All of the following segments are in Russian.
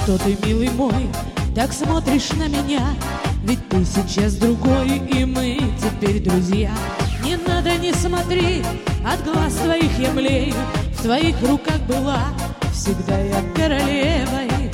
что ты, милый мой, так смотришь на меня? Ведь ты сейчас другой, и мы теперь друзья. Не надо, не смотри, от глаз твоих я млею. В твоих руках была всегда я королевой.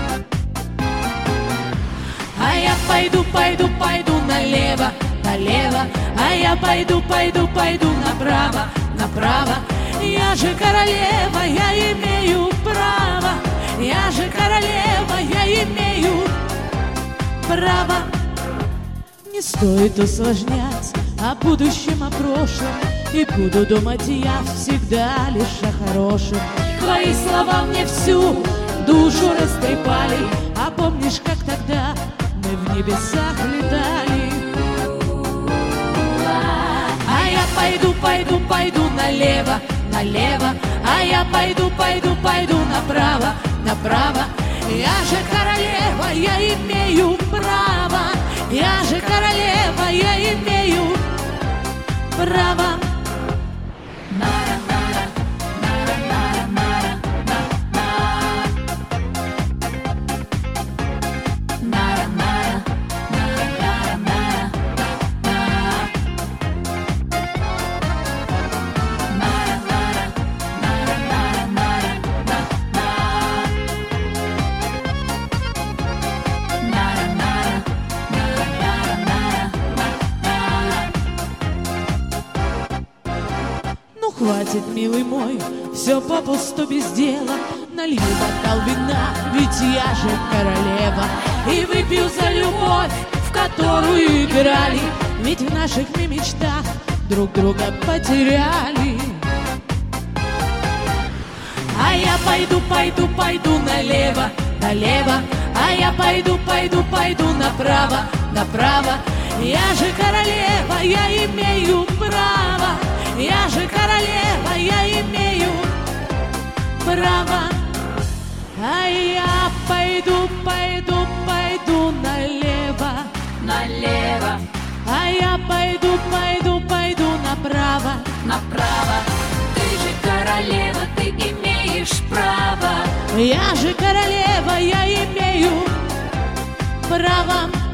А я пойду, пойду, пойду налево, налево. А я пойду, пойду, пойду направо, направо. Я же королева, я имею право. Я же королева, я имею право. Не стоит усложнять о будущем, о прошлом. И буду думать я всегда лишь о хорошем. Твои слова мне всю душу растрепали. А помнишь, как тогда мы в небесах летали? А я пойду, пойду, пойду налево, налево. А я пойду, пойду, пойду направо, направо. Я же королева, я имею право. Я же королева, я имею право. Хватит, милый мой, все попусту без дела. Налью бокал вина, ведь я же королева. И выпью за любовь, в которую играли. Ведь в наших мы мечтах друг друга потеряли. А я пойду, пойду, пойду налево, налево. А я пойду, пойду, пойду направо, направо. Я же королева, я имею право. Я же королева, я имею право. А я пойду, пойду, пойду налево, налево. А я пойду, пойду, пойду направо, направо. Ты же королева, ты имеешь право. Я же королева, я имею право.